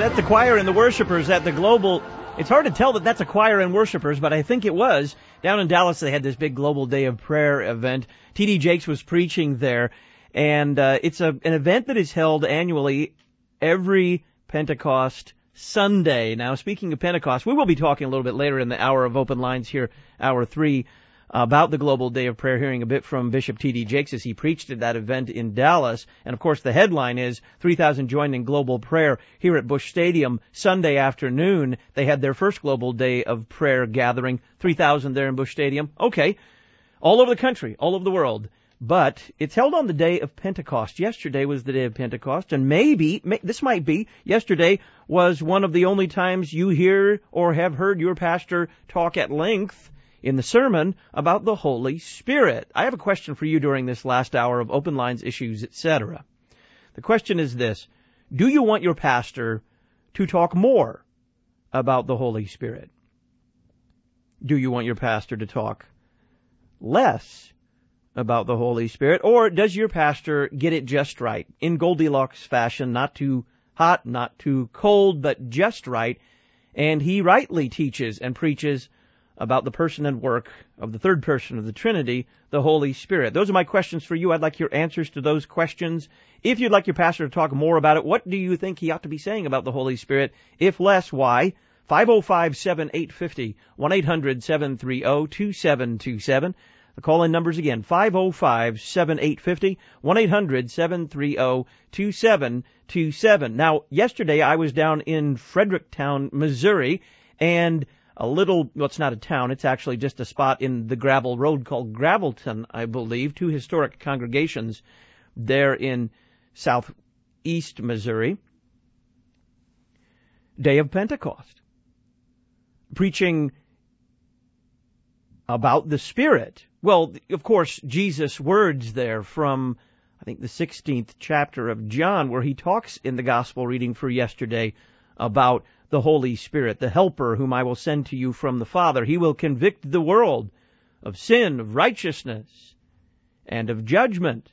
That's the choir and the worshipers at the Global. It's hard to tell that that's a choir and worshipers, but I think it was. Down in Dallas, they had this big Global Day of Prayer event. T.D. Jakes was preaching there, and it's an event that is held annually every Pentecost Sunday. Now, speaking of Pentecost, we will be talking a little bit later in the hour of Open Lines here, hour 3, about the Global Day of Prayer, hearing a bit from Bishop T.D. Jakes as he preached at that event in Dallas. And, of course, the headline is 3,000 joined in global prayer here at Busch Stadium Sunday afternoon. They had their first Global Day of Prayer gathering, 3,000 there in Busch Stadium. Okay, all over the country, all over the world. But it's held on the day of Pentecost. Yesterday was the day of Pentecost, and yesterday was one of the only times you hear or have heard your pastor talk at length in the sermon about the Holy Spirit. I have a question for you during this last hour of Open Lines, Issues, etc. The question is this: do you want your pastor to talk more about the Holy Spirit? Do you want your pastor to talk less about the Holy Spirit? Or does your pastor get it just right, in Goldilocks fashion, not too hot, not too cold, but just right, and he rightly teaches and preaches about the person and work of the third person of the Trinity, the Holy Spirit? Those are my questions for you. I'd like your answers to those questions. If you'd like your pastor to talk more about it, what do you think he ought to be saying about the Holy Spirit? If less, why? 505-7850, 1-800-730-2727. The call-in numbers again, 505-7850, 1-800-730-2727. Now, yesterday I was down in Fredericktown, Missouri, and it's not a town, it's actually just a spot in the gravel road called Gravelton, I believe, two historic congregations there in southeast Missouri. Day of Pentecost. Preaching about the Spirit. Well, of course, Jesus' words there from, I think, the 16th chapter of John, where he talks in the gospel reading for yesterday about the Holy Spirit, the Helper whom I will send to you from the Father. He will convict the world of sin, of righteousness, and of judgment.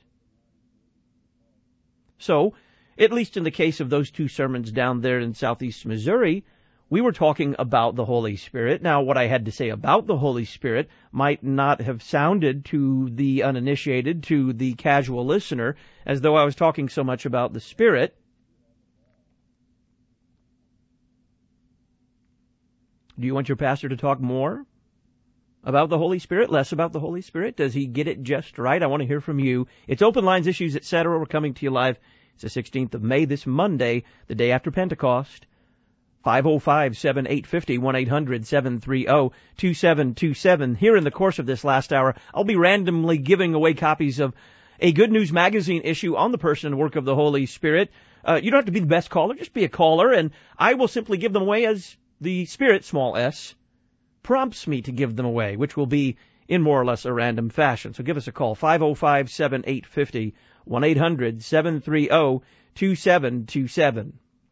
So, at least in the case of those two sermons down there in southeast Missouri, we were talking about the Holy Spirit. Now, what I had to say about the Holy Spirit might not have sounded to the uninitiated, to the casual listener, as though I was talking so much about the Spirit. Do you want your pastor to talk more about the Holy Spirit, less about the Holy Spirit? Does he get it just right? I want to hear from you. It's Open Lines, Issues, etc. We're coming to you live. It's the 16th of May, this Monday, the day after Pentecost. 505-7850, 1-800-730-2727. Here in the course of this last hour, I'll be randomly giving away copies of a Good News Magazine issue on the person and work of the Holy Spirit. You don't have to be the best caller, just be a caller, and I will simply give them away as the Spirit, small s, prompts me to give them away, which will be in more or less a random fashion. So give us a call, 505-7850, 1-800-730-2727.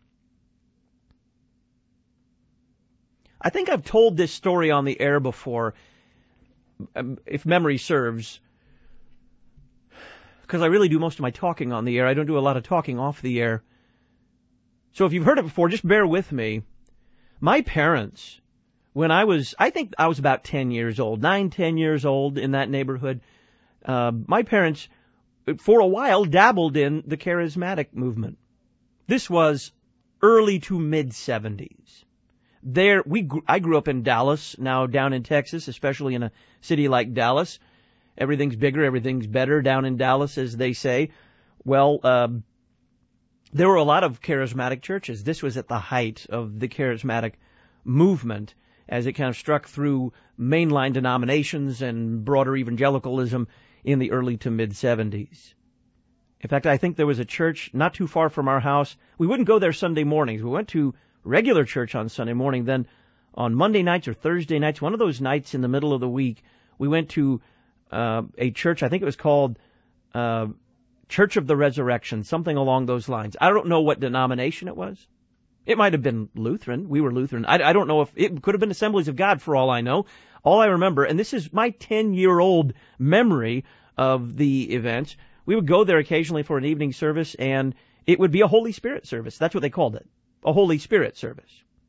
I think I've told this story on the air before, if memory serves, because I really do most of my talking on the air. I don't do a lot of talking off the air. So if you've heard it before, just bear with me. My parents, I think I was about 10 years old, 10 years old, in that neighborhood. My parents, for a while, dabbled in the charismatic movement. This was early to mid-70s. I grew up in Dallas, now down in Texas, especially in a city like Dallas. Everything's bigger, everything's better down in Dallas, as they say. Well, there were a lot of charismatic churches. This was at the height of the charismatic movement as it kind of struck through mainline denominations and broader evangelicalism in the early to mid-70s. In fact, I think there was a church not too far from our house. We wouldn't go there Sunday mornings. We went to regular church on Sunday morning. Then on Monday nights or Thursday nights, one of those nights in the middle of the week, we went to a church, I think it was called Church of the Resurrection, something along those lines. I don't know what denomination it was. It might have been Lutheran. We were Lutheran. I don't know if it could have been Assemblies of God for all I know. All I remember, and this is my 10-year-old memory of the events, we would go there occasionally for an evening service, and it would be a Holy Spirit service. That's what they called it. a Holy Spirit service.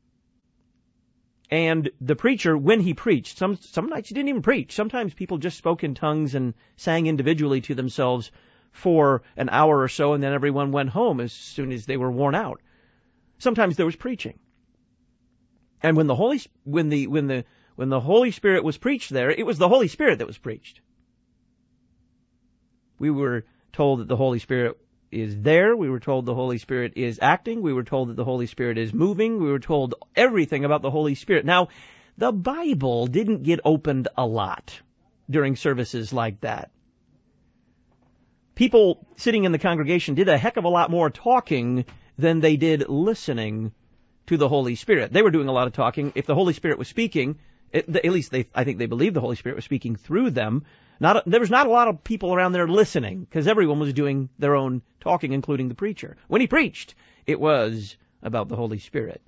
And the preacher, when he preached, some nights he didn't even preach. Sometimes people just spoke in tongues and sang individually to themselves for an hour or so, and then everyone went home as soon as they were worn out. Sometimes there was preaching. And when the Holy Spirit was preached there, it was the Holy Spirit that was preached. We were told that the Holy Spirit is there. We were told the Holy Spirit is acting. We were told that the Holy Spirit is moving. We were told everything about the Holy Spirit. Now, the Bible didn't get opened a lot during services like that. People sitting in the congregation did a heck of a lot more talking than they did listening to the Holy Spirit. They were doing a lot of talking. If the Holy Spirit was speaking, at least I think they believed the Holy Spirit was speaking through them. There was not a lot of people around there listening, because everyone was doing their own talking, including the preacher. When he preached, it was about the Holy Spirit.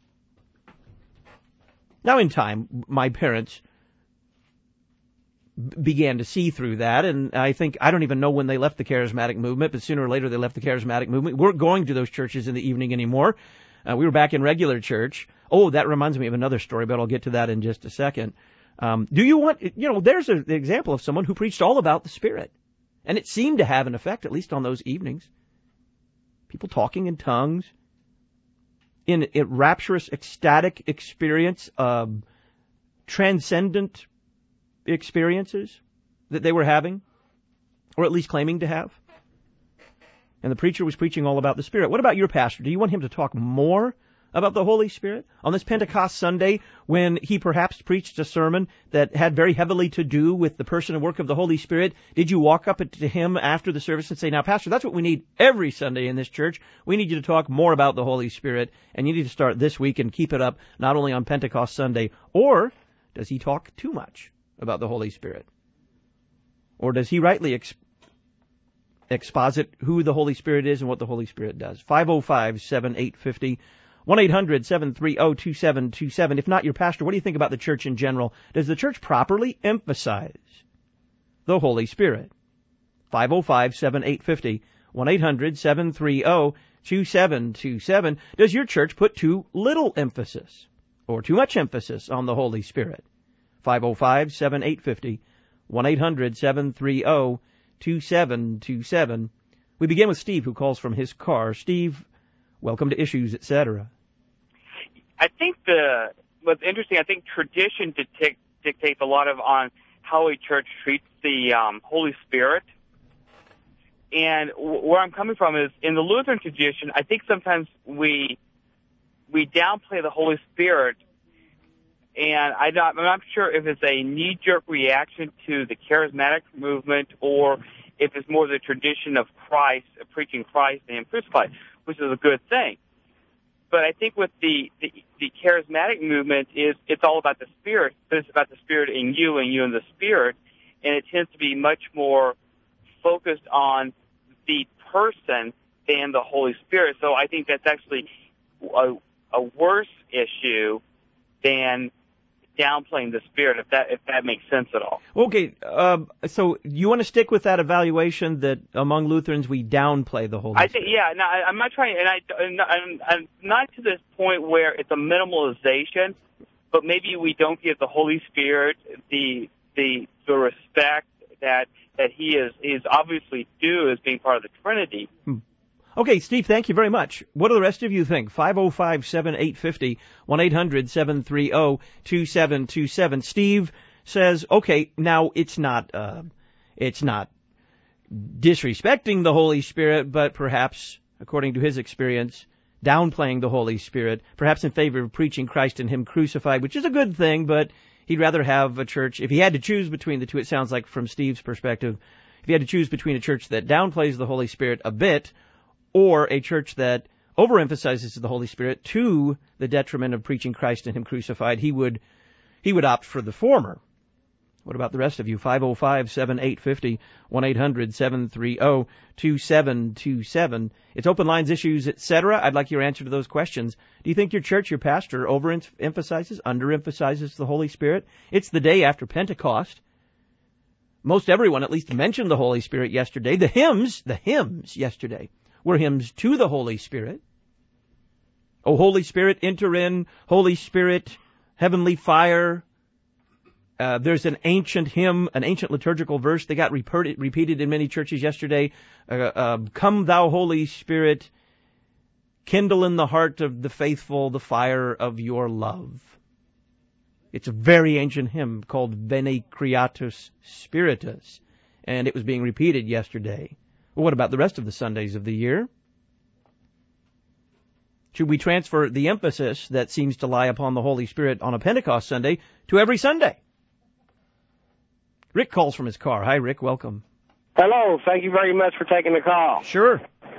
Now, in time, my parents began to see through that, and I don't even know when they left the charismatic movement, but sooner or later they left the charismatic movement. We weren't going to those churches in the evening anymore. We were back in regular church. Oh, that reminds me of another story, but I'll get to that in just a second. There's an example of someone who preached all about the Spirit, and it seemed to have an effect, at least on those evenings. People talking in tongues, in a rapturous, ecstatic experience, transcendent experiences that they were having, or at least claiming to have. And the preacher was preaching all about the Spirit. What about your pastor? Do you want him to talk more about the Holy Spirit? On this Pentecost Sunday, when he perhaps preached a sermon that had very heavily to do with the person and work of the Holy Spirit, did you walk up to him after the service and say, now, Pastor, that's what we need every Sunday in this church. We need you to talk more about the Holy Spirit, and you need to start this week and keep it up not only on Pentecost Sunday. Or does he talk too much about the Holy Spirit? Or does he rightly exposit who the Holy Spirit is and what the Holy Spirit does? 505-7850. 1-800-730-2727. If not your pastor, what do you think about the church in general? Does the church properly emphasize the Holy Spirit? 505-7850. 1-800-730-2727. Does your church put too little emphasis or too much emphasis on the Holy Spirit? 505-7850. 1-800-730-2727. We begin with Steve, who calls from his car. Steve, welcome to Issues, etc. I think what's interesting, I think tradition dictates a lot on how a church treats the Holy Spirit. And where I'm coming from is, in the Lutheran tradition, I think sometimes we downplay the Holy Spirit, and I'm not sure if it's a knee-jerk reaction to the charismatic movement or if it's more the tradition of Christ, preaching Christ and crucified, which is a good thing. But I think with the charismatic movement it's all about the Spirit, but it's about the Spirit in you and you in the Spirit, and it tends to be much more focused on the person than the Holy Spirit. So I think that's actually a worse issue than downplaying the Spirit, if that makes sense at all. Okay, so you want to stick with that evaluation that among Lutherans we downplay the Holy Spirit? I think, yeah. No, I'm not trying, and I'm not to this point where it's a minimalization, but maybe we don't give the Holy Spirit the respect that he is obviously due as being part of the Trinity. Okay, Steve, thank you very much. What do the rest of you think? 505-7850, 1-800-730-2727. Steve says, okay, now it's not disrespecting the Holy Spirit, but perhaps, according to his experience, downplaying the Holy Spirit, perhaps in favor of preaching Christ and Him crucified, which is a good thing, but he'd rather have a church, if he had to choose between the two, it sounds like from Steve's perspective, if he had to choose between a church that downplays the Holy Spirit a bit or a church that overemphasizes the Holy Spirit to the detriment of preaching Christ and Him crucified, he would opt for the former. What about the rest of you? 505-7850, 1-800-730-2727. It's open lines, issues, etc. I'd like your answer to those questions. Do you think your church, your pastor, overemphasizes, underemphasizes the Holy Spirit? It's the day after Pentecost. Most everyone at least mentioned the Holy Spirit yesterday. The hymns yesterday were hymns to the Holy Spirit. Oh, Holy Spirit, enter in. Holy Spirit, heavenly fire. There's an ancient hymn, an ancient liturgical verse that got repeated in many churches yesterday. Come thou Holy Spirit, kindle in the heart of the faithful the fire of your love. It's a very ancient hymn called Veni Creatus Spiritus, and it was being repeated yesterday. Well, what about the rest of the Sundays of the year? Should we transfer the emphasis that seems to lie upon the Holy Spirit on a Pentecost Sunday to every Sunday? Rick calls from his car. Hi, Rick. Welcome. Hello. Thank you very much for taking the call. Sure.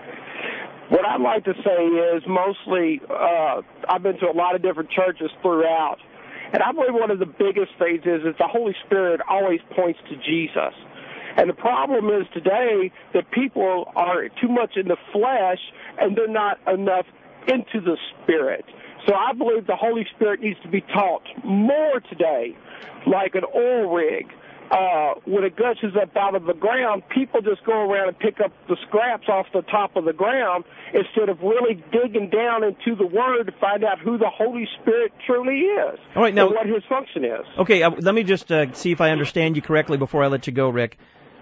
What I'd like to say is mostly I've been to a lot of different churches throughout, and I believe one of the biggest things is the Holy Spirit always points to Jesus. And the problem is today that people are too much in the flesh and they're not enough into the Spirit. So I believe the Holy Spirit needs to be taught more today, like an oil rig. When it gushes up out of the ground, people just go around and pick up the scraps off the top of the ground instead of really digging down into the Word to find out who the Holy Spirit truly is. All right, now, and what His function is. Okay, let me just see if I understand you correctly before I let you go, Rick.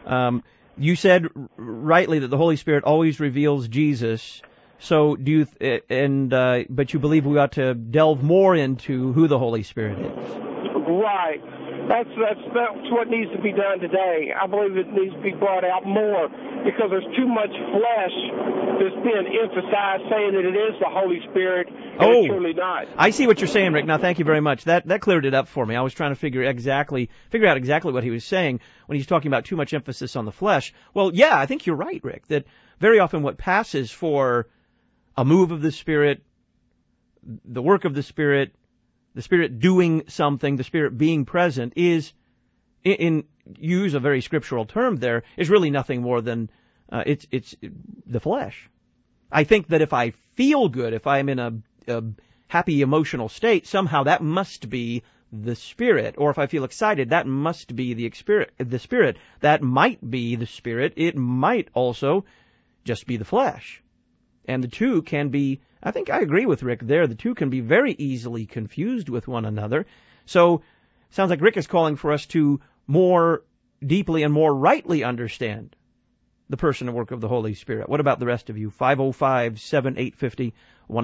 You said rightly that the Holy Spirit always reveals Jesus. So do you? But you believe we ought to delve more into who the Holy Spirit is. Right. That's what needs to be done today. I believe it needs to be brought out more because there's too much flesh that's being emphasized, saying that it is the Holy Spirit, and it's truly not. I see what you're saying, Rick. Now, thank you very much. That cleared it up for me. I was trying to figure out exactly what he was saying when he's talking about too much emphasis on the flesh. Well, yeah, I think you're right, Rick. That very often what passes for a move of the Spirit, the work of the Spirit doing something, the Spirit being present, is, in use a very scriptural term there, is really nothing more than it's the flesh. I think that if I feel good, if I'm in a happy emotional state, somehow that must be the Spirit. Or if I feel excited, that must be the Spirit. That might be the Spirit. It might also just be the flesh. And the two can be, I think I agree with Rick there, the two can be very easily confused with one another. So, sounds like Rick is calling for us to more deeply and more rightly understand the person and work of the Holy Spirit. What about the rest of you? 505-7850,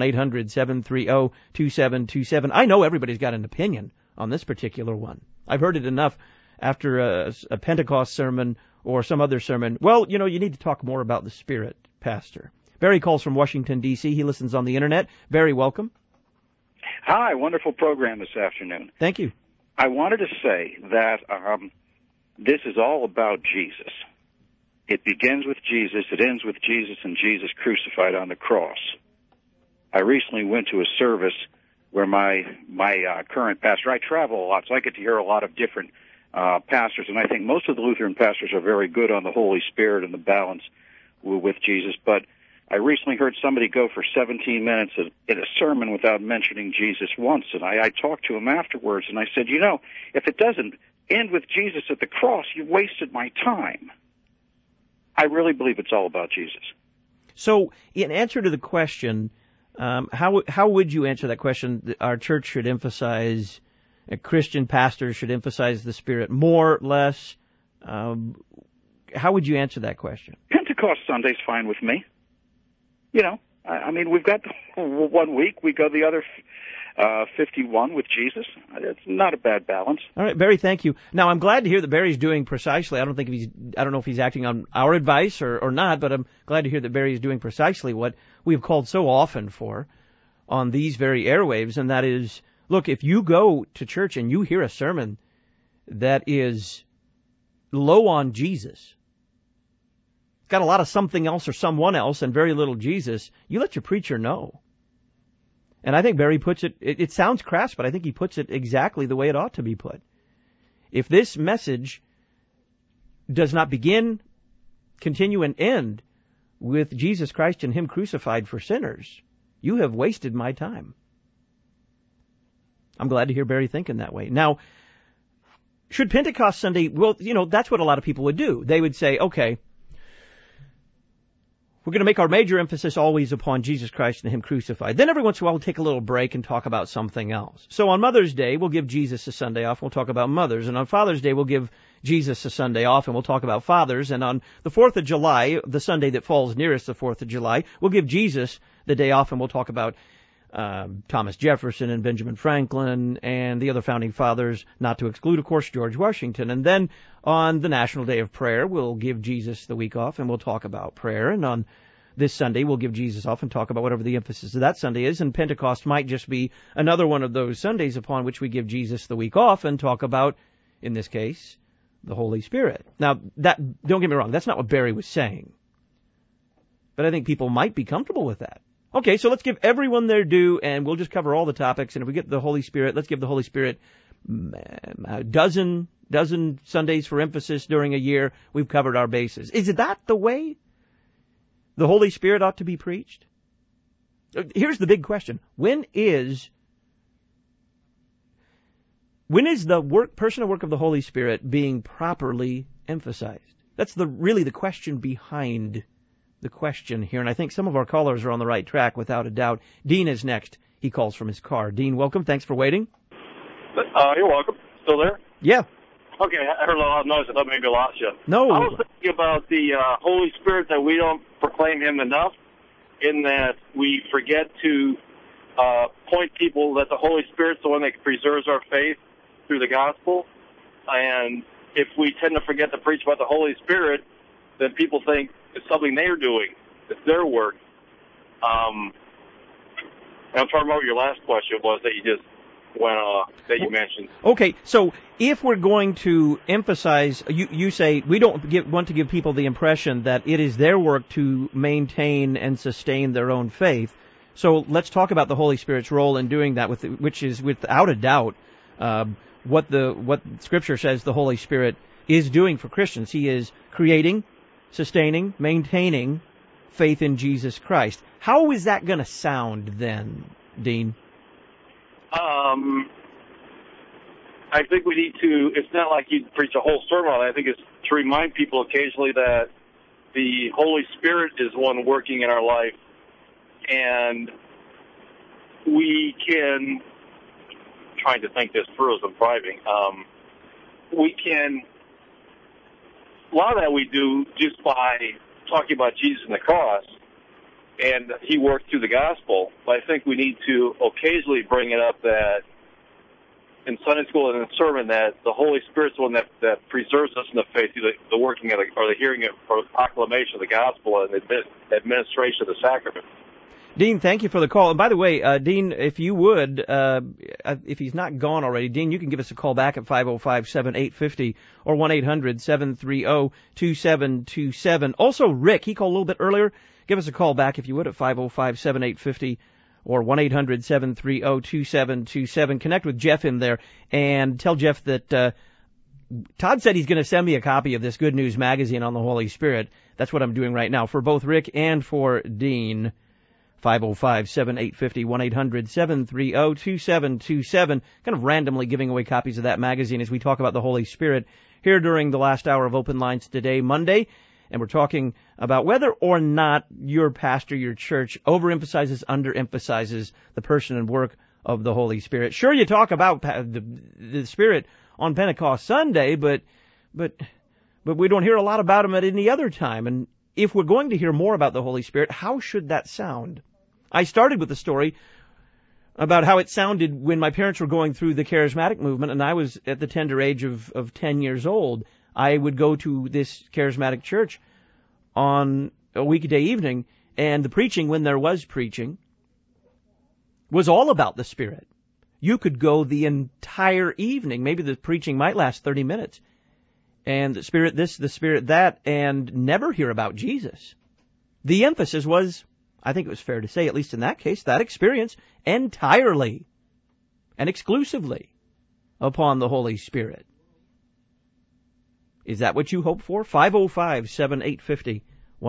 1-800-730-2727. I know everybody's got an opinion on this particular one. I've heard it enough after a Pentecost sermon or some other sermon. Well, you need to talk more about the Spirit, Pastor. Barry calls from Washington, D.C. He listens on the Internet. Barry, welcome. Hi, wonderful program this afternoon. Thank you. I wanted to say that this is all about Jesus. It begins with Jesus, it ends with Jesus and Jesus crucified on the cross. I recently went to a service where my current pastor, I travel a lot, so I get to hear a lot of different pastors, and I think most of the Lutheran pastors are very good on the Holy Spirit and the balance with Jesus, but I recently heard somebody go for 17 minutes in a sermon without mentioning Jesus once, and I talked to him afterwards, and I said, if it doesn't end with Jesus at the cross, you've wasted my time. I really believe it's all about Jesus. So, in answer to the question, how would you answer that question? Our church should emphasize, Christian pastors should emphasize the Spirit more, less. How would you answer that question? Pentecost Sunday's fine with me. We've got 1 week, we go the other 51 with Jesus. It's not a bad balance. All right, Barry, thank you. Now, I'm glad to hear that Barry's doing precisely. I don't know if he's acting on our advice or not, but I'm glad to hear that Barry is doing precisely what we've called so often for on these very airwaves, and that is, look, if you go to church and you hear a sermon that is low on Jesus, got a lot of something else or someone else and very little Jesus, you let your preacher know. And I think Barry puts it sounds crass, but I think he puts it exactly the way it ought to be put. If this message does not begin, continue, and end with Jesus Christ and Him crucified for sinners, you have wasted my time. I'm glad to hear Barry thinking that way. Now, should Pentecost Sunday, that's what a lot of people would do. They would say, okay, We're going to make our major emphasis always upon Jesus Christ and Him crucified. Then every once in a while we'll take a little break and talk about something else. So on Mother's Day, we'll give Jesus a Sunday off, and we'll talk about mothers. And on Father's Day, we'll give Jesus a Sunday off, and we'll talk about fathers. And on the 4th of July, the Sunday that falls nearest the 4th of July, we'll give Jesus the day off, and we'll talk about Thomas Jefferson and Benjamin Franklin and the other founding fathers, not to exclude, of course, George Washington. And then on the National Day of Prayer, we'll give Jesus the week off, and we'll talk about prayer. And on this Sunday, we'll give Jesus off and talk about whatever the emphasis of that Sunday is. And Pentecost might just be another one of those Sundays upon which we give Jesus the week off and talk about, in this case, the Holy Spirit. Now, that, don't get me wrong, that's not what Barry was saying. But I think people might be comfortable with that. Okay, so let's give everyone their due, and we'll just cover all the topics. And if we get the Holy Spirit, let's give the Holy Spirit a dozen Sundays for emphasis during a year. We've covered our bases. Is that the way the Holy Spirit ought to be preached? Here's the big question. When is the personal work of the Holy Spirit being properly emphasized? That's really the question behind the question here, and I think some of our callers are on the right track, without a doubt. Dean is next. He calls from his car. Dean, welcome. Thanks for waiting. You're welcome. Still there? Yeah. Okay, I heard a lot of noise. I thought maybe I lost you. No. I was thinking about the Holy Spirit, that we don't proclaim Him enough, in that we forget to point people that the Holy Spirit's the one that preserves our faith through the gospel. And if we tend to forget to preach about the Holy Spirit, then people think it's something they're doing. It's their work. I'm trying to remember what your last question was that you just that you mentioned. Okay, so if we're going to emphasize, you say we don't want to give people the impression that it is their work to maintain and sustain their own faith. So let's talk about the Holy Spirit's role in doing that, which is without a doubt what Scripture says the Holy Spirit is doing for Christians. He is creating, sustaining, maintaining faith in Jesus Christ. How is that going to sound then, Dean? I think we need to, it's not like you preach a whole sermon on it. I think it's to remind people occasionally that the Holy Spirit is one working in our life, and we can, trying to think this through as I'm driving, we can, a lot of that we do just by talking about Jesus and the cross, and He worked through the gospel. But I think we need to occasionally bring it up that in Sunday school and in the sermon that the Holy Spirit's the one that preserves us in the faith through the working of the hearing or the proclamation of the gospel and the administration of the sacrament. Dean, thank you for the call. And by the way, Dean, if you would, if he's not gone already, Dean, you can give us a call back at 505-7850 or 1-800-730-2727. Also, Rick, he called a little bit earlier. Give us a call back if you would at 505-7850 or 1-800-730-2727. Connect with Jeff in there and tell Jeff that Todd said he's going to send me a copy of this Good News magazine on the Holy Spirit. That's what I'm doing right now for both Rick and for Dean. 505-7850, 1-800-730-2727. Kind of randomly giving away copies of that magazine as we talk about the Holy Spirit here during the last hour of Open Lines today, Monday. And we're talking about whether or not your pastor, your church, overemphasizes, underemphasizes the person and work of the Holy Spirit. Sure, you talk about the Spirit on Pentecost Sunday, but we don't hear a lot about Him at any other time. And if we're going to hear more about the Holy Spirit, how should that sound? I started with a story about how it sounded when my parents were going through the charismatic movement, and I was at the tender age of 10 years old. I would go to this charismatic church on a weekday evening, and the preaching, when there was preaching, was all about the Spirit. You could go the entire evening. Maybe the preaching might last 30 minutes. And the Spirit this, the Spirit that, and never hear about Jesus. The emphasis was, I think it was fair to say, at least in that case, that experience entirely and exclusively upon the Holy Spirit. Is that what you hope for? 505-7850,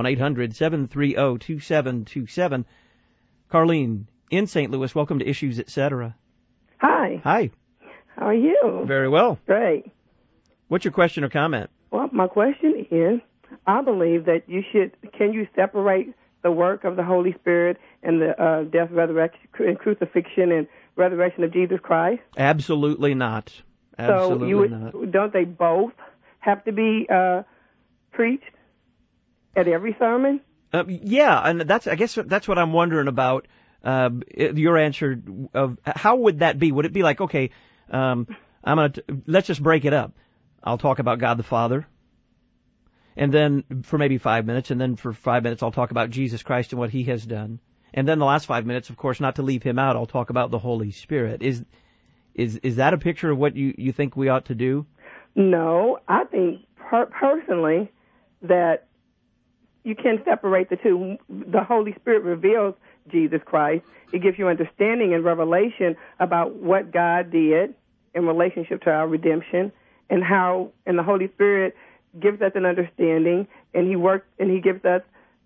1-800-730-2727. Carlene in St. Louis, welcome to Issues, Etc. Hi. Hi. How are you? Very well. Great. What's your question or comment? Well, my question is, I believe that can you separate the work of the Holy Spirit and the death, resurrection, and crucifixion and resurrection of Jesus Christ? Absolutely not. Absolutely not. Don't they both have to be preached at every sermon? Yeah, and I guess that's what I'm wondering about. Your answer of how would that be? Would it be like, okay, let's just break it up. I'll talk about God the Father, and then for maybe 5 minutes, and then for 5 minutes I'll talk about Jesus Christ and what He has done, and then the last 5 minutes, of course, not to leave Him out, I'll talk about the Holy Spirit. Is that a picture of what you think we ought to do? No, I think personally that you can separate the two. The Holy Spirit reveals Jesus Christ. It gives you understanding and revelation about what God did in relationship to our redemption, and the Holy Spirit gives us an understanding, and He gives us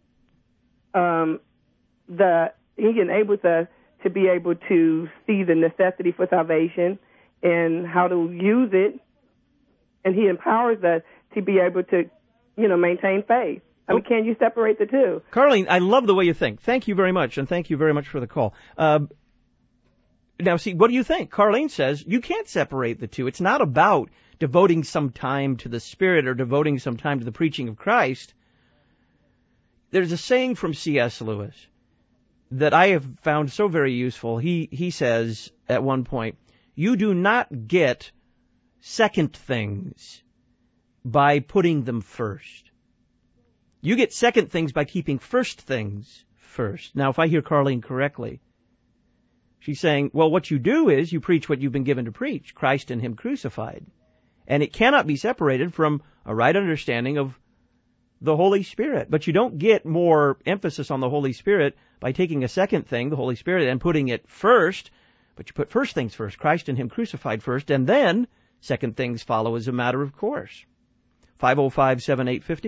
He enables us to be able to see the necessity for salvation and how to use it, and He empowers us to be able to, maintain faith. I mean, can you separate the two? Carlene, I love the way you think. Thank you very much, and thank you very much for the call. Now, see, what do you think? Carlene says you can't separate the two. It's not about devoting some time to the Spirit or devoting some time to the preaching of Christ. There's a saying from C.S. Lewis that I have found so very useful. He says at one point, you do not get second things by putting them first. You get second things by keeping first things first. Now, if I hear Carlene correctly, she's saying, well, what you do is you preach what you've been given to preach, Christ and Him crucified. And it cannot be separated from a right understanding of the Holy Spirit. But you don't get more emphasis on the Holy Spirit by taking a second thing, the Holy Spirit, and putting it first. But you put first things first, Christ and Him crucified first, and then second things follow as a matter of course. 505-7850,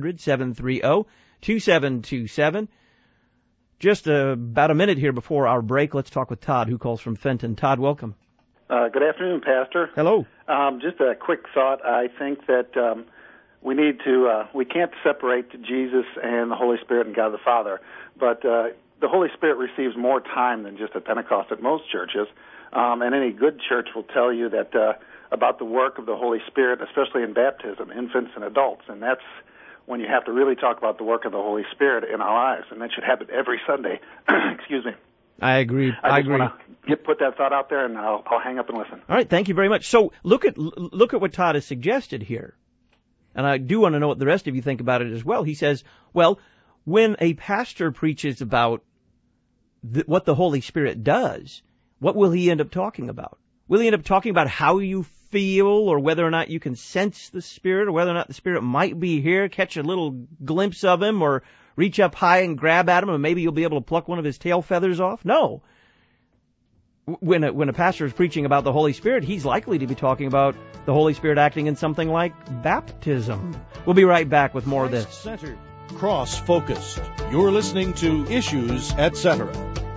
1-800-730-2727. Just about a minute here before our break, let's talk with Todd, who calls from Fenton. Todd, welcome. Good afternoon, Pastor. Hello. Just a quick thought. I think that we can't separate Jesus and the Holy Spirit and God the Father, but the Holy Spirit receives more time than just at Pentecost at most churches, and any good church will tell you that about the work of the Holy Spirit, especially in baptism, infants and adults, and that's when you have to really talk about the work of the Holy Spirit in our lives, and that should happen every Sunday. Excuse me. I agree. I agree. Put that thought out there, and I'll hang up and listen. All right, thank you very much. So look at what Todd has suggested here, and I do want to know what the rest of you think about it as well. He says, well, when a pastor preaches about what the Holy Spirit does, what will he end up talking about? Will he end up talking about how you feel, or whether or not you can sense the Spirit, or whether or not the Spirit might be here, catch a little glimpse of Him, or reach up high and grab at Him, and maybe you'll be able to pluck one of His tail feathers off? No. When a pastor is preaching about the Holy Spirit, he's likely to be talking about the Holy Spirit acting in something like baptism. We'll be right back with more of this. Christ-centered, cross-focused. You're listening to Issues, Etc.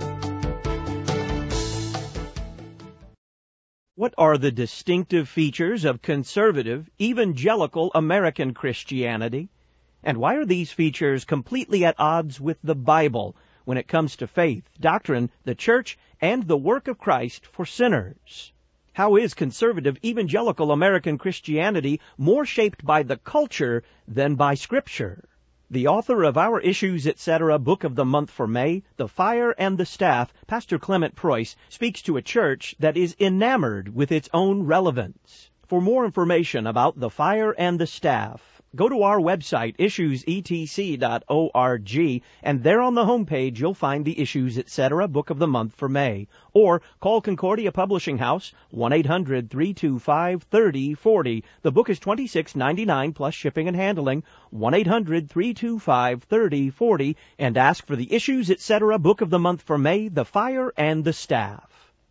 What are the distinctive features of conservative, evangelical American Christianity? And why are these features completely at odds with the Bible when it comes to faith, doctrine, the church, and the work of Christ for sinners? How is conservative, evangelical American Christianity more shaped by the culture than by Scripture? The author of our Issues, Etc. Book of the Month for May, The Fire and the Staff, Pastor Clement Preuss, speaks to a church that is enamored with its own relevance. For more information about The Fire and the Staff, go to our website, issuesetc.org, and there on the homepage you'll find the Issues, Etc. Book of the Month for May. Or call Concordia Publishing House, 1-800-325-3040. The book is $26.99 plus shipping and handling, 1-800-325-3040, and ask for the Issues, Etc. Book of the Month for May, The Fire and the Staff.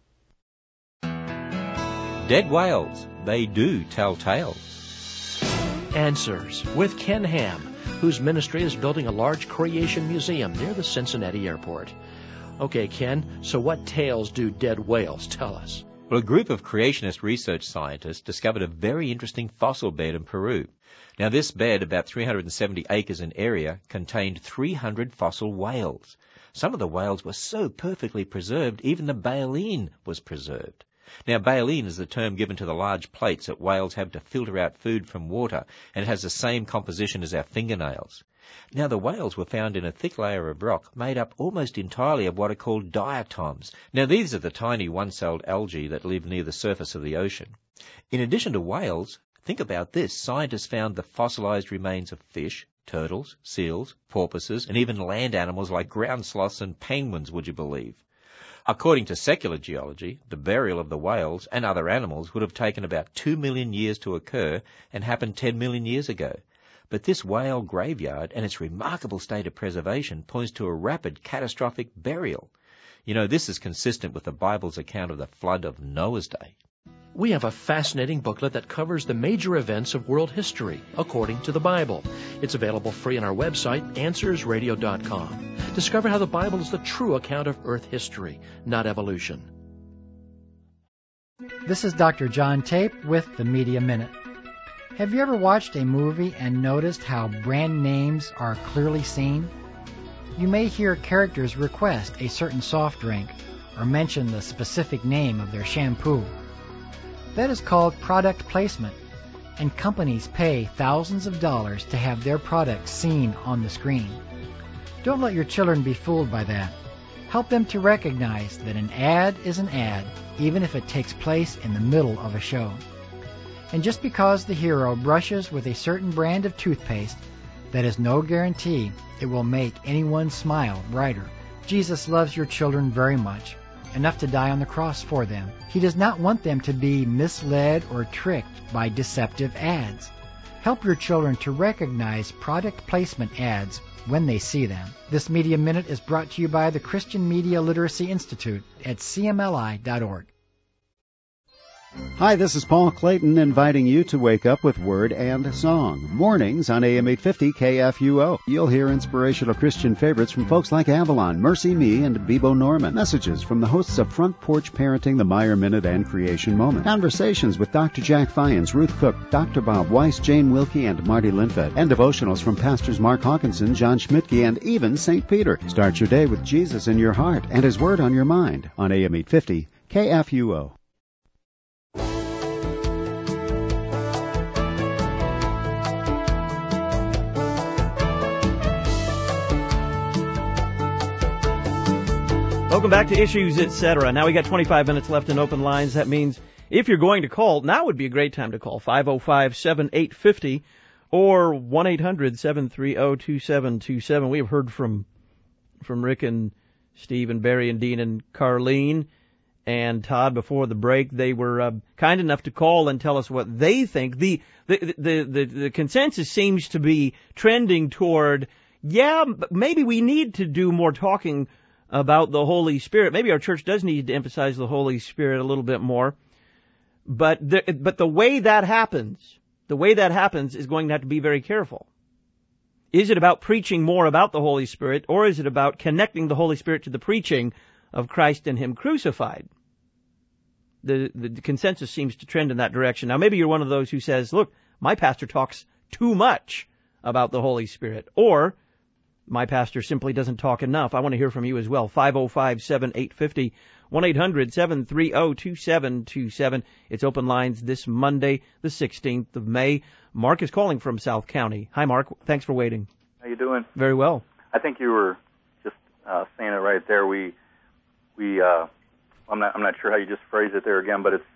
Dead whales, they do tell tales. Answers with Ken Ham, whose ministry is building a large creation museum near the Cincinnati airport. Okay, Ken, so what tales do dead whales tell us? Well, a group of creationist research scientists discovered a very interesting fossil bed in Peru. Now, this bed, about 370 acres in area, contained 300 fossil whales. Some of the whales were so perfectly preserved, even the baleen was preserved. Now, baleen is the term given to the large plates that whales have to filter out food from water, and it has the same composition as our fingernails. Now, the whales were found in a thick layer of rock made up almost entirely of what are called diatoms. Now, these are the tiny one-celled algae that live near the surface of the ocean. In addition to whales, think about this, scientists found the fossilized remains of fish, turtles, seals, porpoises, and even land animals like ground sloths and penguins, would you believe? According to secular geology, the burial of the whales and other animals would have taken about 2 million years to occur and happened 10 million years ago. But this whale graveyard and its remarkable state of preservation points to a rapid, catastrophic burial. You know, this is consistent with the Bible's account of the flood of Noah's day. We have a fascinating booklet that covers the major events of world history, according to the Bible. It's available free on our website, AnswersRadio.com. Discover how the Bible is the true account of Earth history, not evolution. This is Dr. John Tape with the Media Minute. Have you ever watched a movie and noticed how brand names are clearly seen? You may hear characters request a certain soft drink or mention the specific name of their shampoo. That is called product placement, and companies pay thousands of dollars to have their products seen on the screen. Don't let your children be fooled by that. Help them to recognize that an ad is an ad, even if it takes place in the middle of a show. And just because the hero brushes with a certain brand of toothpaste, that is no guarantee it will make anyone's smile brighter. Jesus loves your children very much, enough to die on the cross for them. He does not want them to be misled or tricked by deceptive ads. Help your children to recognize product placement ads when they see them. This Media Minute is brought to you by the Christian Media Literacy Institute at cmli.org. Hi, this is Paul Clayton inviting you to wake up with Word and Song. Mornings on AM 850 KFUO. You'll hear inspirational Christian favorites from folks like Avalon, Mercy Me, and Bebo Norman. Messages from the hosts of Front Porch Parenting, the Meyer Minute, and Creation Moment. Conversations with Dr. Jack Fyans, Ruth Cook, Dr. Bob Weiss, Jane Wilkie, and Marty Linfeld. And devotionals from Pastors Mark Hawkinson, John Schmidtke, and even St. Peter. Start your day with Jesus in your heart and His Word on your mind on AM 850 KFUO. Welcome back to Issues, Etc. Now we got 25 minutes left in open lines. That means if you're going to call, now would be a great time to call 505-7850 or 1-800-730-2727. We have heard from Rick and Steve and Barry and Dean and Carlene and Todd before the break. They were kind enough to call and tell us what they think. The consensus seems to be trending toward, maybe we need to do more talking about the Holy Spirit. Maybe our church does need to emphasize the Holy Spirit a little bit more. But the way that happens is going to have to be very careful. Is it about preaching more about the Holy Spirit, or is it about connecting the Holy Spirit to the preaching of Christ and Him crucified? The consensus seems to trend in that direction. Now, maybe you're one of those who says, look, my pastor talks too much about the Holy Spirit, or my pastor simply doesn't talk enough. I want to hear from you as well. 505-7850, 1-800-730-2727. It's open lines this Monday, the 16th of May. Mark is calling from South County. Hi, Mark. Thanks for waiting. How you doing? Very well. I think you were just saying it right there. I'm not sure how you just phrased it there again, but it's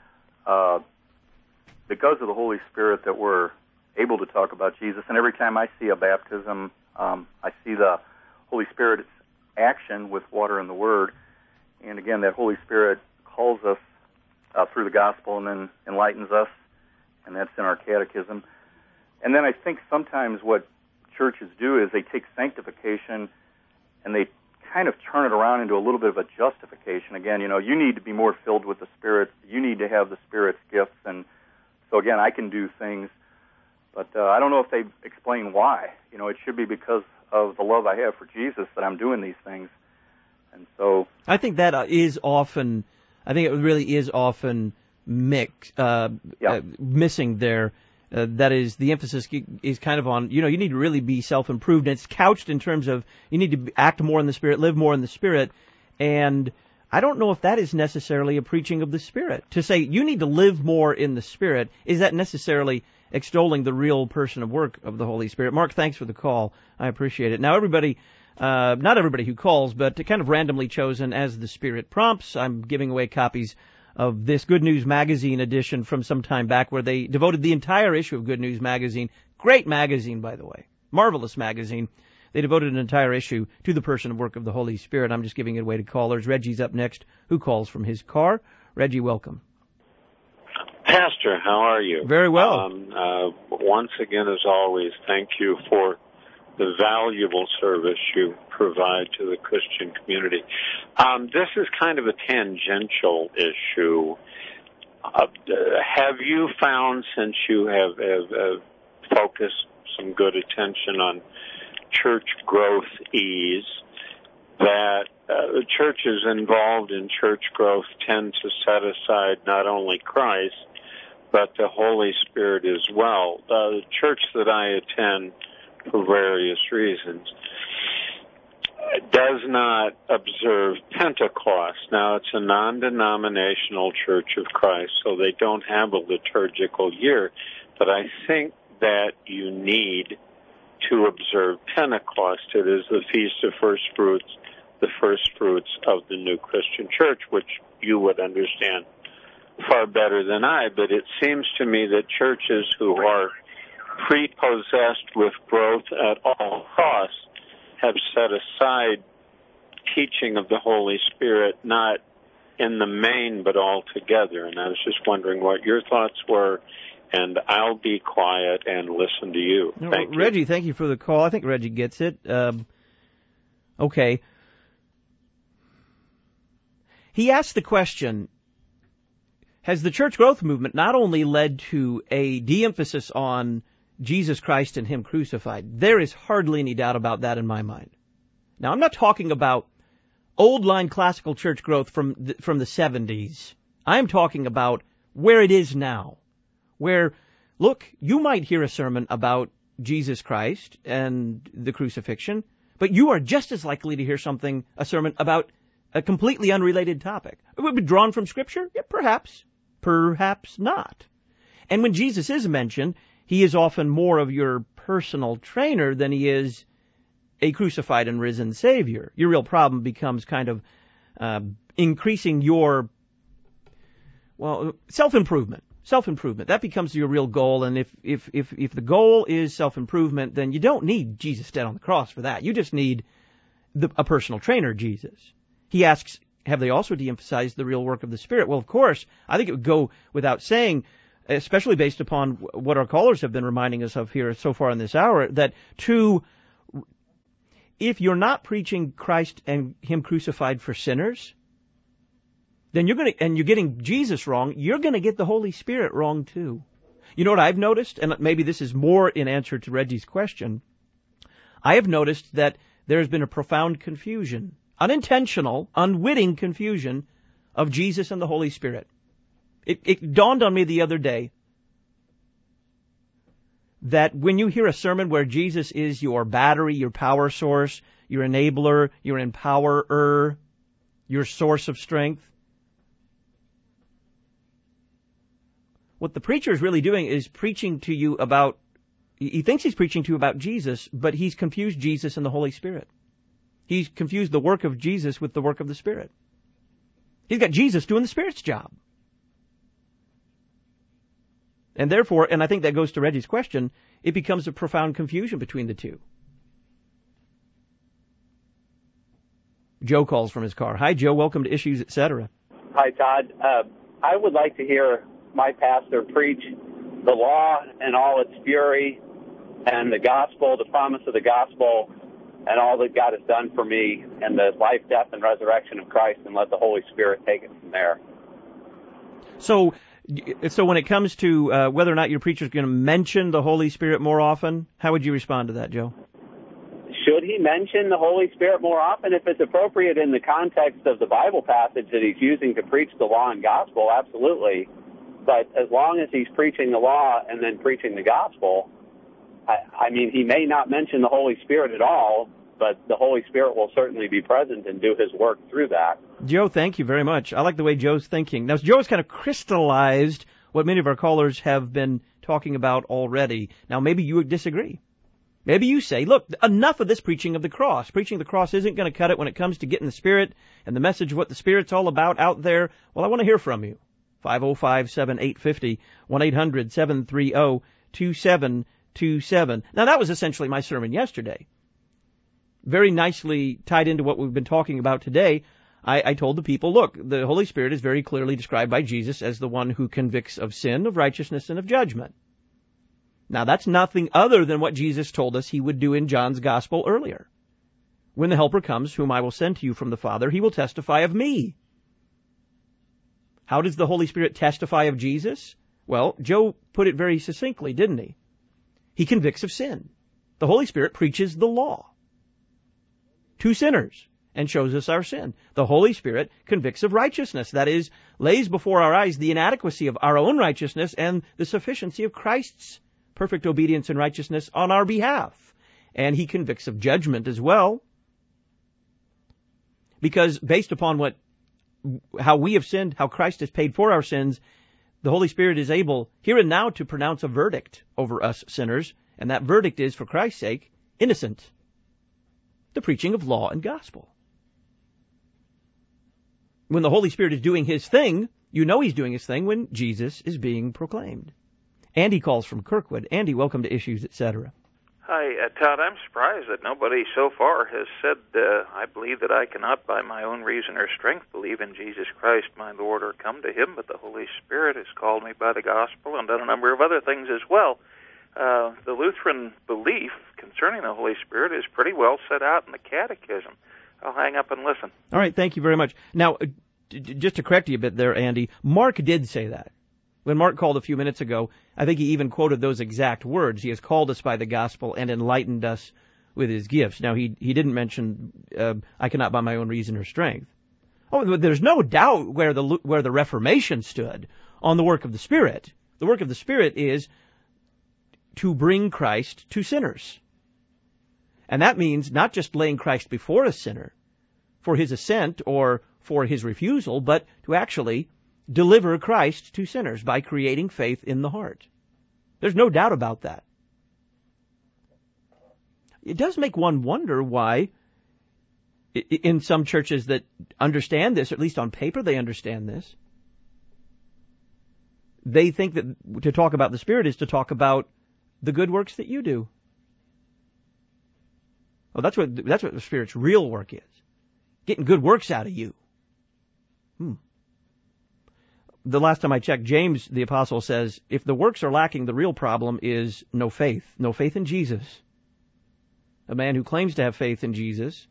because of the Holy Spirit that we're able to talk about Jesus. And every time I see a baptism, I see the Holy Spirit's action with water and the Word. And again, that Holy Spirit calls us through the gospel and then enlightens us, and that's in our catechism. And then I think sometimes what churches do is they take sanctification and they kind of turn it around into a little bit of a justification. Again, you need to be more filled with the Spirit. You need to have the Spirit's gifts. And so, again, I can do things, but I don't know if they explain why. It should be because of the love I have for Jesus that I'm doing these things. And so I think that is often I think it really is often missing there. That is, the emphasis is kind of on, you need to really be self-improved. And it's couched in terms of you need to act more in the Spirit, live more in the Spirit. And I don't know if that is necessarily a preaching of the Spirit. To say you need to live more in the Spirit, is that necessarily extolling the real person of work of the Holy Spirit? Mark, thanks for the call. I appreciate it. Now, everybody, not everybody who calls, but kind of randomly chosen as the Spirit prompts, I'm giving away copies of this Good News Magazine edition from some time back, where they devoted the entire issue of Good News Magazine. Great magazine, by the way. Marvelous magazine. They devoted an entire issue to the person and work of the Holy Spirit. I'm just giving it away to callers. Reggie's up next, who calls from his car. Reggie, welcome. Pastor, how are you? Very well. Once again, as always, thank you for the valuable service you provide to the Christian community. This is kind of a tangential issue. Have you found, since you have focused some good attention on church growth ease, that churches involved in church growth tend to set aside not only Christ, but the Holy Spirit as well? The church that I attend, for various reasons, does not observe Pentecost. Now, it's a non-denominational Church of Christ, so they don't have a liturgical year, but I think that you need to observe Pentecost. It is the Feast of First Fruits, the first fruits of the new Christian church, which you would understand far better than I, but it seems to me that churches who are prepossessed with growth at all costs have set aside teaching of the Holy Spirit, not in the main, but altogether. And I was just wondering what your thoughts were, and I'll be quiet and listen to you. Thank you. Reggie, thank you for the call. I think Reggie gets it. Okay. He asked the question, has the church growth movement not only led to a de-emphasis on Jesus Christ and Him crucified? There is hardly any doubt about that in my mind. Now, I'm not talking about old-line classical church growth from the 70s. I'm talking about where it is now. Where, look, you might hear a sermon about Jesus Christ and the crucifixion, but you are just as likely to hear a sermon about a completely unrelated topic. It would be drawn from Scripture? Yeah, perhaps. Perhaps not. And when Jesus is mentioned, He is often more of your personal trainer than He is a crucified and risen Savior. Your real problem becomes kind of increasing your, self-improvement. Self-improvement. That becomes your real goal, and if the goal is self-improvement, then you don't need Jesus dead on the cross for that. You just need a personal trainer, Jesus. He asks, have they also de-emphasized the real work of the Spirit? Well, of course, I think it would go without saying, especially based upon what our callers have been reminding us of here so far in this hour, that if you're not preaching Christ and Him crucified for sinners, then you're getting Jesus wrong, you're going to get the Holy Spirit wrong too. You know what I've noticed, and maybe this is more in answer to Reggie's question, I have noticed that there has been a profound confusion, unintentional, unwitting confusion of Jesus and the Holy Spirit. It dawned on me the other day that when you hear a sermon where Jesus is your battery, your power source, your enabler, your empowerer, your source of strength, what the preacher is really doing is preaching to you about, he thinks he's preaching to you about Jesus, but he's confused Jesus and the Holy Spirit. He's confused the work of Jesus with the work of the Spirit. He's got Jesus doing the Spirit's job. And therefore, and I think that goes to Reggie's question, it becomes a profound confusion between the two. Joe calls from his car. Hi, Joe. Welcome to Issues, Etc. Hi, Todd. I would like to hear my pastor preach the law and all its fury and the gospel, the promise of the gospel, and all that God has done for me and the life, death, and resurrection of Christ, and let the Holy Spirit take it from there. So when it comes to whether or not your preacher is going to mention the Holy Spirit more often, how would you respond to that, Joe? should he mention the Holy Spirit more often? If it's appropriate in the context of the Bible passage that he's using to preach the law and gospel, absolutely. But as long as he's preaching the law and then preaching the gospel, I mean, he may not mention the Holy Spirit at all, but the Holy Spirit will certainly be present and do his work through that. Joe, thank you very much. I like the way Joe's thinking. Now, Joe has kind of crystallized what many of our callers have been talking about already. Now, maybe you would disagree. Maybe you say, look, enough of this preaching of the cross. Preaching the cross isn't going to cut it when it comes to getting the Spirit and the message of what the Spirit's all about out there. Well, I want to hear from you. 505-7850, 1-800-730-2727. Now, that was essentially my sermon yesterday. Very nicely tied into what we've been talking about today. I told the people, look, the Holy Spirit is very clearly described by Jesus as the one who convicts of sin, of righteousness, and of judgment. Now, that's nothing other than what Jesus told us he would do in John's Gospel earlier. When the Helper comes, whom I will send to you from the Father, he will testify of me. How does the Holy Spirit testify of Jesus? Well, Joe put it very succinctly, didn't he? He convicts of sin. The Holy Spirit preaches the law to sinners and shows us our sin. The Holy Spirit convicts of righteousness. That is, lays before our eyes the inadequacy of our own righteousness and the sufficiency of Christ's perfect obedience and righteousness on our behalf. And he convicts of judgment as well. Because based upon how we have sinned, how Christ has paid for our sins, the Holy Spirit is able here and now to pronounce a verdict over us sinners. And that verdict is, for Christ's sake, innocent. The preaching of law and gospel. When the Holy Spirit is doing his thing, you know he's doing his thing when Jesus is being proclaimed. Andy calls from Kirkwood. Andy, welcome to Issues, etc. Hi, Todd. I'm surprised that nobody so far has said, I believe that I cannot by my own reason or strength believe in Jesus Christ, my Lord, or come to him, but the Holy Spirit has called me by the gospel and done a number of other things as well. The Lutheran belief concerning the Holy Spirit is pretty well set out in the Catechism. I'll hang up and listen. All right, thank you very much. Now, just to correct you a bit there, Andy, Mark did say that. When Mark called a few minutes ago, I think he even quoted those exact words. He has called us by the gospel and enlightened us with his gifts. Now, he didn't mention, I cannot by my own reason or strength. Oh, there's no doubt where the Reformation stood on the work of the Spirit. The work of the Spirit is to bring Christ to sinners. And that means not just laying Christ before a sinner for his assent or for his refusal, but to actually deliver Christ to sinners by creating faith in the heart. There's no doubt about that. It does make one wonder why in some churches that understand this, or at least on paper they understand this, they think that to talk about the Spirit is to talk about the good works that you do. Well, that's what the Spirit's real work is. Getting good works out of you. The last time I checked, James the Apostle says, if the works are lacking, the real problem is no faith in Jesus. A man who claims to have faith in Jesus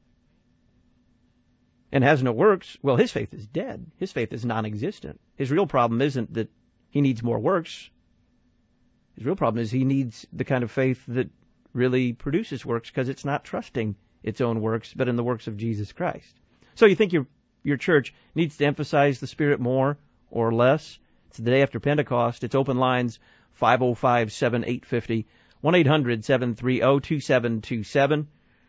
and has no works, well, his faith is dead. His faith is non-existent. His real problem isn't that he needs more works. His real problem is he needs the kind of faith that really produces works, because it's not trusting its own works, but in the works of Jesus Christ. So you think your church needs to emphasize the Spirit more or less? It's the day after Pentecost. It's open lines, 505-7850, 1-800-730-2727.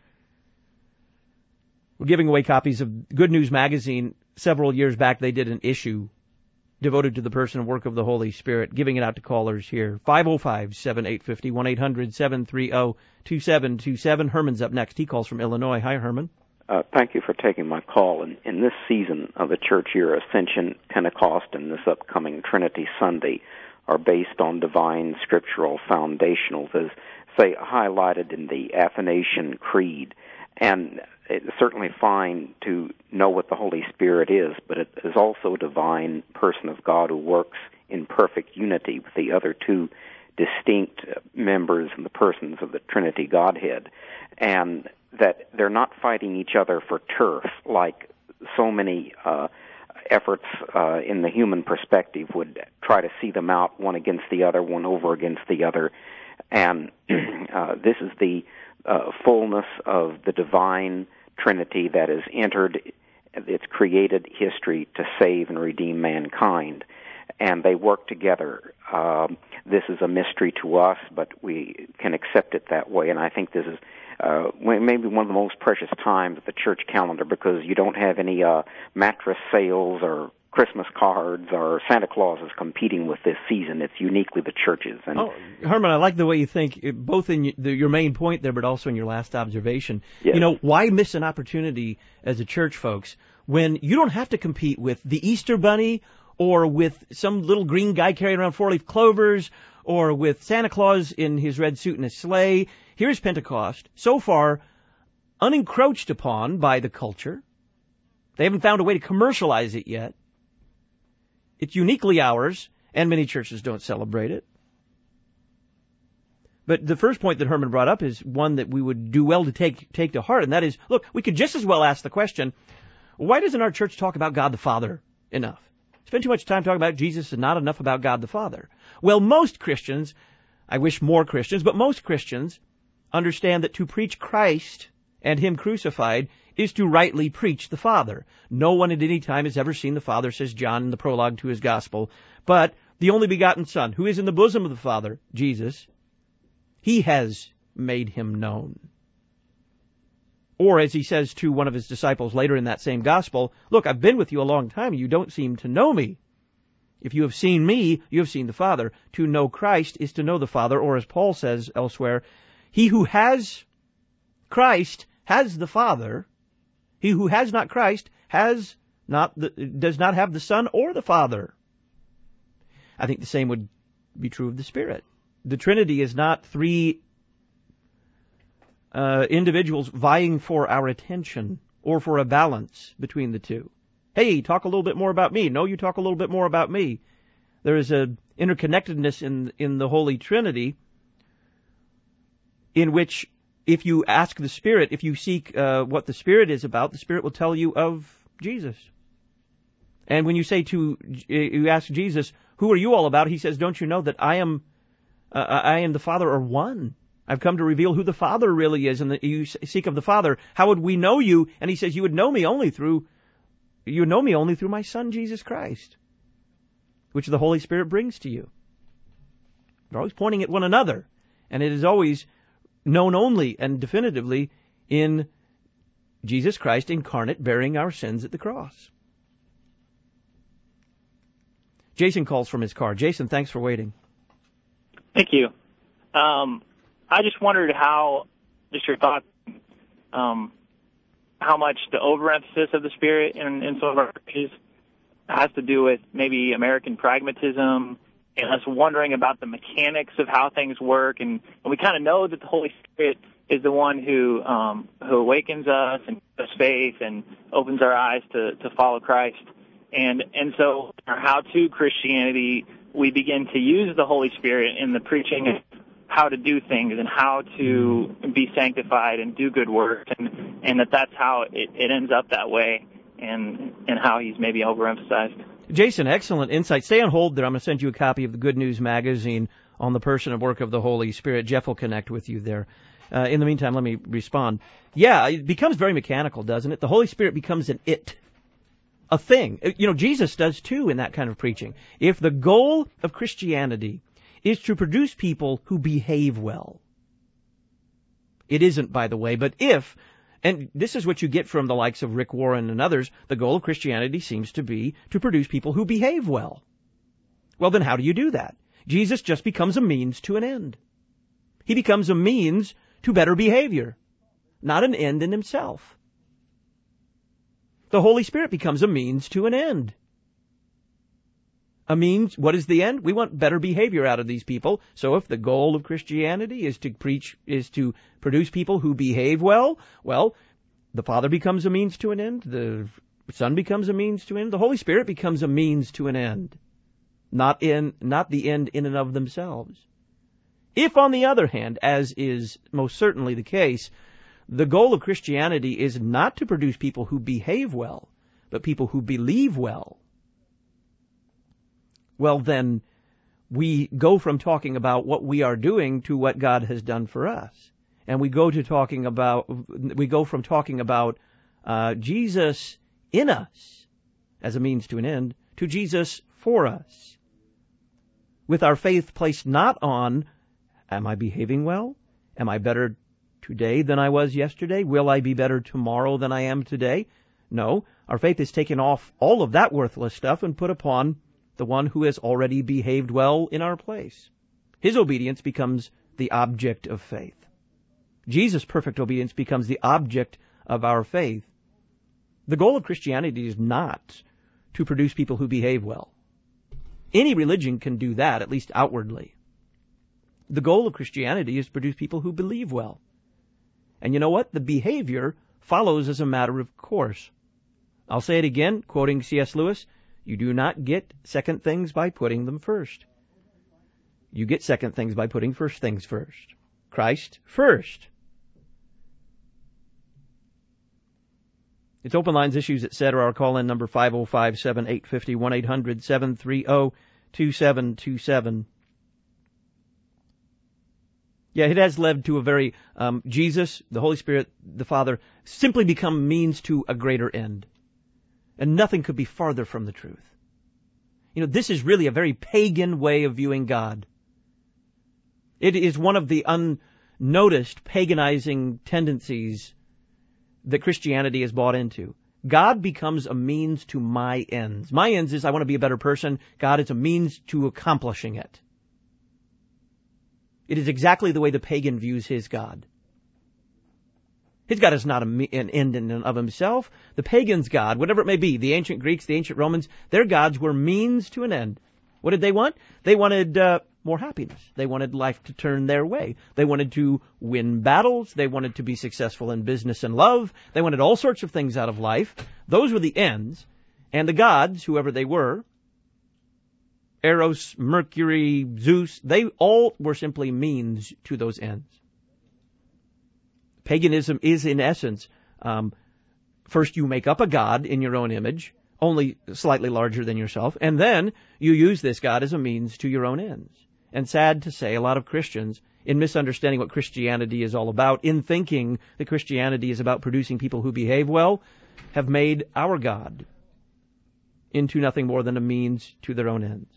We're giving away copies of Good News Magazine. Several years back, they did an issue devoted to the person and work of the Holy Spirit, giving it out to callers here. 505-7850, 1-800-730-2727. Herman's up next. He calls from Illinois. Hi, Herman. Thank you for taking my call. In this season of the church year, Ascension, Pentecost, and this upcoming Trinity Sunday are based on divine scriptural foundationals, as, say, highlighted in the Athanasian Creed. And it's certainly fine to know what the Holy Spirit is, but it is also a divine person of God who works in perfect unity with the other two distinct members and the persons of the Trinity Godhead, and that they're not fighting each other for turf like so many efforts in the human perspective would try to see them out, one against the other, one over against the other. And this is the fullness of the divine Trinity that has entered its created history to save and redeem mankind. And they work together. This is a mystery to us, but we can accept it that way. And I think this is maybe one of the most precious times of the church calendar, because you don't have any mattress sales or Christmas cards or Santa Clauses competing with this season. It's uniquely the churches. And Herman, I like the way you think, both in your main point there, but also in your last observation. Yes. You know, why miss an opportunity as a church, folks, when you don't have to compete with the Easter Bunny or with some little green guy carrying around four-leaf clovers or with Santa Claus in his red suit and a sleigh. Here's Pentecost, so far unencroached upon by the culture. They haven't found a way to commercialize it yet. It's uniquely ours, and many churches don't celebrate it. But the first point that Herman brought up is one that we would do well to take to heart, and that is, look, we could just as well ask the question, why doesn't our church talk about God the Father enough? Spend too much time talking about Jesus and not enough about God the Father. Well, most Christians, I wish more Christians, but most Christians understand that to preach Christ and Him crucified is to rightly preach the Father. No one at any time has ever seen the Father, says John in the prologue to his gospel, but the only begotten Son, who is in the bosom of the Father, Jesus, He has made Him known. Or as He says to one of His disciples later in that same gospel, look, I've been with you a long time, and you don't seem to know me. If you have seen me, you have seen the Father. To know Christ is to know the Father, or as Paul says elsewhere, he who has Christ has the Father. He who has not Christ does not have the Son or the Father. I think the same would be true of the Spirit. The Trinity is not three individuals vying for our attention or for a balance between the two. Hey, talk a little bit more about me. No, you talk a little bit more about me. There is a interconnectedness in the Holy Trinity in which if you ask the Spirit, if you seek what the Spirit is about, the Spirit will tell you of Jesus. And when you you ask Jesus, who are you all about? He says, don't you know that I am the Father are one? I've come to reveal who the Father really is, and that you seek of the Father. How would we know you? And He says, you would know me only through my Son, Jesus Christ, which the Holy Spirit brings to you. They're always pointing at one another, and it is always known only and definitively in Jesus Christ incarnate, bearing our sins at the cross. Jason calls from his car. Jason, thanks for waiting. Thank you. I just wondered just your thoughts, how much the overemphasis of the Spirit in some of our churches has to do with maybe American pragmatism, and us wondering about the mechanics of how things work, and we kind of know that the Holy Spirit is the one who awakens us and gives us faith and opens our eyes to follow Christ. And so our how-to Christianity, we begin to use the Holy Spirit in the preaching of how to do things and how to be sanctified and do good work, and that's how it ends up that way, and how He's maybe overemphasized. Jason, excellent insight. Stay on hold there. I'm going to send you a copy of the Good News Magazine on the person and work of the Holy Spirit. Jeff will connect with you there. In the meantime, let me respond. Yeah, it becomes very mechanical, doesn't it? The Holy Spirit becomes an it, a thing. You know, Jesus does too in that kind of preaching. If the goal of Christianity is to produce people who behave well, it isn't, by the way, but if, and this is what you get from the likes of Rick Warren and others, the goal of Christianity seems to be to produce people who behave well. Well, then how do you do that? Jesus just becomes a means to an end. He becomes a means to better behavior, not an end in himself. The Holy Spirit becomes a means to an end. A means, what is the end? We want better behavior out of these people. So if the goal of Christianity is to produce people who behave well, the Father becomes a means to an end, the Son becomes a means to an end, the Holy Spirit becomes a means to an end, not the end in and of themselves. If, on the other hand, as is most certainly the case, the goal of Christianity is not to produce people who behave well, but people who believe well, well, then we go from talking about what we are doing to what God has done for us. and we go from talking about Jesus in us as a means to an end to Jesus for us, with our faith placed not on, am I behaving well? Am I better today than I was yesterday? Will I be better tomorrow than I am today? No, our faith is taken off all of that worthless stuff and put upon the one who has already behaved well in our place. His obedience becomes the object of faith. Jesus' perfect obedience becomes the object of our faith. The goal of Christianity is not to produce people who behave well. Any religion can do that, at least outwardly. The goal of Christianity is to produce people who believe well. And you know what? The behavior follows as a matter of course. I'll say it again, quoting C.S. Lewis, you do not get second things by putting them first. You get second things by putting first things first. Christ first. It's Open Lines, Issues, etc. Our call-in number 505-7850, 1-800-730-2727. Yeah, it has led to a very, Jesus, the Holy Spirit, the Father, simply become means to a greater end. And nothing could be farther from the truth. You know, this is really a very pagan way of viewing God. It is one of the unnoticed paganizing tendencies that Christianity has bought into. God becomes a means to my ends. My ends is I want to be a better person. God is a means to accomplishing it. It is exactly the way the pagan views his God. His God is not an end in and of himself. The pagan's God, whatever it may be, the ancient Greeks, the ancient Romans, their gods were means to an end. What did they want? They wanted more happiness. They wanted life to turn their way. They wanted to win battles. They wanted to be successful in business and love. They wanted all sorts of things out of life. Those were the ends. And the gods, whoever they were, Eros, Mercury, Zeus, they all were simply means to those ends. Paganism is, in essence, first you make up a god in your own image, only slightly larger than yourself, and then you use this god as a means to your own ends. And sad to say, a lot of Christians, in misunderstanding what Christianity is all about, in thinking that Christianity is about producing people who behave well, have made our God into nothing more than a means to their own ends.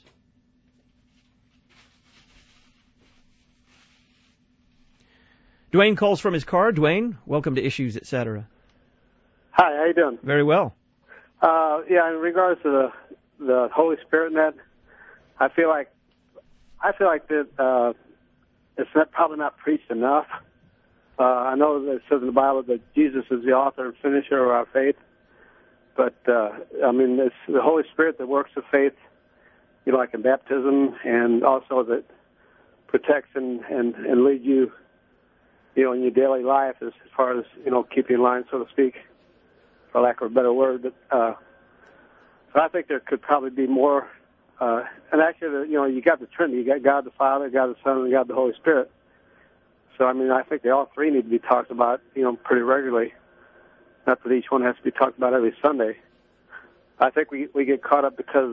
Dwayne calls from his car. Dwayne, welcome to Issues, etc. Hi, how you doing? Very well. Yeah, in regards to the Holy Spirit and that, I feel like that it's probably not preached enough. I know that it says in the Bible that Jesus is the author and finisher of our faith, but I mean, it's the Holy Spirit that works the faith, you know, like in baptism, and also that protects and leads you, you know, in your daily life as far as, you know, keeping in line, so to speak, for lack of a better word. But so I think there could probably be more. And actually, you know, you got the Trinity. You got God the Father, God the Son, and God the Holy Spirit. So, I mean, I think they all three need to be talked about, you know, pretty regularly. Not that each one has to be talked about every Sunday. I think we get caught up because,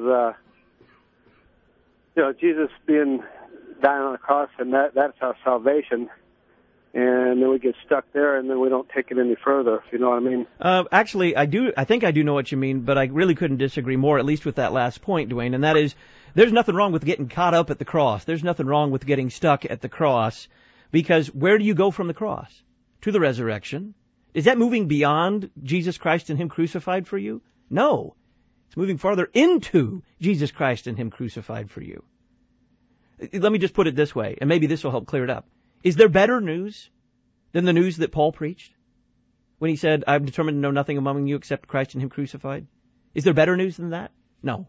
you know, Jesus dying on the cross, and that's our salvation. And then we get stuck there, and then we don't take it any further, if you know what I mean. Actually, I think I do know what you mean, but I really couldn't disagree more, at least with that last point, Dwayne, and that is, there's nothing wrong with getting caught up at the cross. There's nothing wrong with getting stuck at the cross, because where do you go from the cross? To the resurrection. Is that moving beyond Jesus Christ and Him crucified for you? No. It's moving farther into Jesus Christ and Him crucified for you. Let me just put it this way, and maybe this will help clear it up. Is there better news than the news that Paul preached when he said, I'm determined to know nothing among you except Christ and Him crucified? Is there better news than that? No.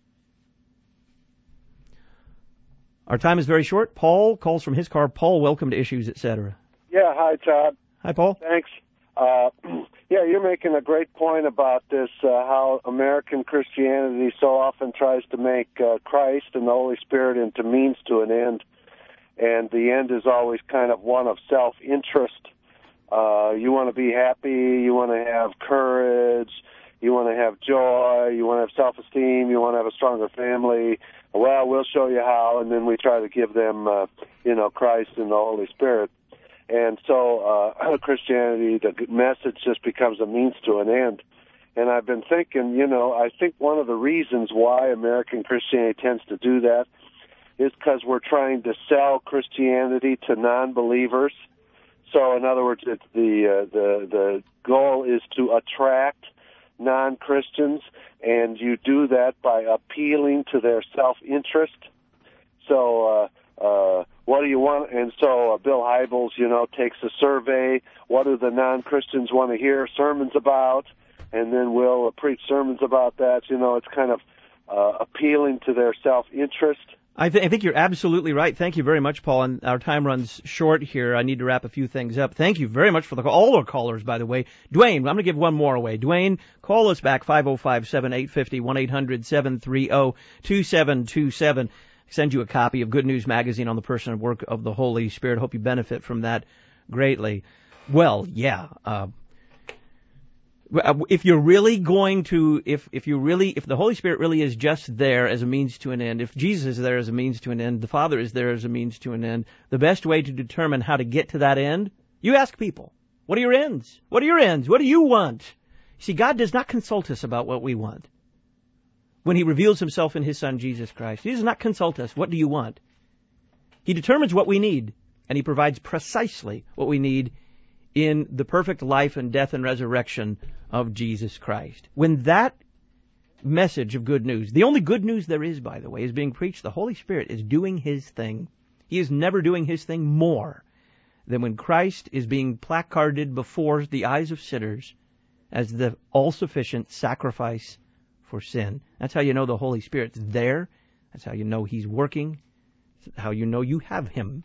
Our time is very short. Paul calls from his car. Paul, welcome to Issues, etc. Yeah, hi, Todd. Hi, Paul. Thanks. Yeah, you're making a great point about this, how American Christianity so often tries to make Christ and the Holy Spirit into means to an end. And the end is always kind of one of self-interest. You want to be happy, you want to have courage, you want to have joy, you want to have self-esteem, you want to have a stronger family. Well, we'll show you how, and then we try to give them, you know, Christ and the Holy Spirit. And so Christianity, the message just becomes a means to an end. And I've been thinking, I think one of the reasons why American Christianity tends to do that is because we're trying to sell Christianity to non-believers. So, in other words, it's the goal is to attract non-Christians, and you do that by appealing to their self-interest. So, what do you want? And so Bill Hybels, takes a survey. What do the non-Christians want to hear sermons about? And then we'll preach sermons about that. It's kind of appealing to their self-interest. I think you're absolutely right. Thank you very much, Paul. And our time runs short here. I need to wrap a few things up. Thank you very much for the call. All our callers, by the way. Dwayne, I'm going to give one more away. Dwayne, call us back, 505-7850, 1-800-730-2727. Send you a copy of Good News Magazine on the person and work of the Holy Spirit. Hope you benefit from that greatly. Well, yeah. If you're really going to, if the Holy Spirit really is just there as a means to an end, if Jesus is there as a means to an end, the Father is there as a means to an end, the best way to determine how to get to that end, you ask people, what are your ends? What are your ends? What do you want? See, God does not consult us about what we want. When He reveals Himself in His Son, Jesus Christ, He does not consult us. What do you want? He determines what we need, and He provides precisely what we need in the perfect life and death and resurrection of Jesus Christ. When that message of good news, the only good news there is, by the way, is being preached, the Holy Spirit is doing His thing. He is never doing His thing more than when Christ is being placarded before the eyes of sinners as the all-sufficient sacrifice for sin. That's how you know the Holy Spirit's there. That's how you know He's working. That's how you know you have Him.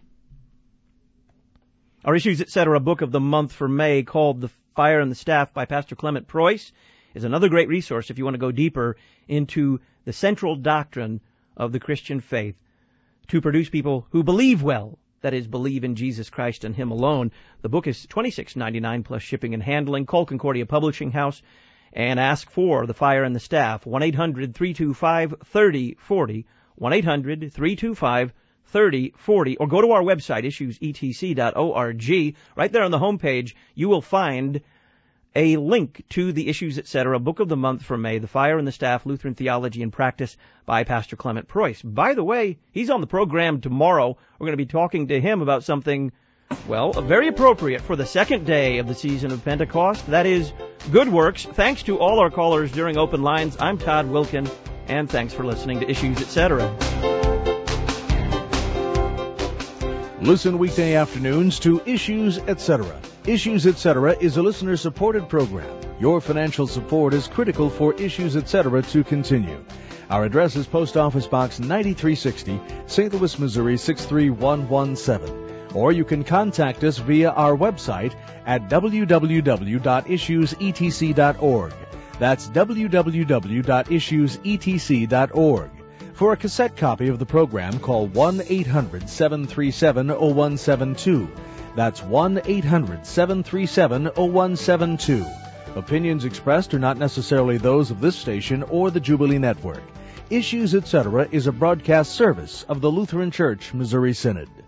Our Issues, Etc. book of the month for May, called The Fire and the Staff by Pastor Clement Preuss, is another great resource if you want to go deeper into the central doctrine of the Christian faith to produce people who believe well, that is, believe in Jesus Christ and Him alone. The book is $26.99 plus shipping and handling. Call Concordia Publishing House and ask for The Fire and the Staff, 1-800-325-3040, 1-800-325-3040, or go to our website, issuesetc.org. Right there on the homepage, you will find a link to the Issues, Etc. book of the month for May, The Fire and the Staff, Lutheran Theology and Practice by Pastor Clement Preuss. By the way, he's on the program tomorrow. We're going to be talking to him about something, well, very appropriate for the second day of the season of Pentecost. That is good works. Thanks to all our callers during Open Lines. I'm Todd Wilkin, and thanks for listening to Issues, Etc. Listen weekday afternoons to Issues, Etc. Issues, Etc. is a listener-supported program. Your financial support is critical for Issues, Etc. to continue. Our address is Post Office Box 9360, St. Louis, Missouri 63117. Or you can contact us via our website at www.issuesetc.org. That's www.issuesetc.org. For a cassette copy of the program, call 1-800-737-0172. That's 1-800-737-0172. Opinions expressed are not necessarily those of this station or the Jubilee Network. Issues, Etc. is a broadcast service of the Lutheran Church Missouri Synod.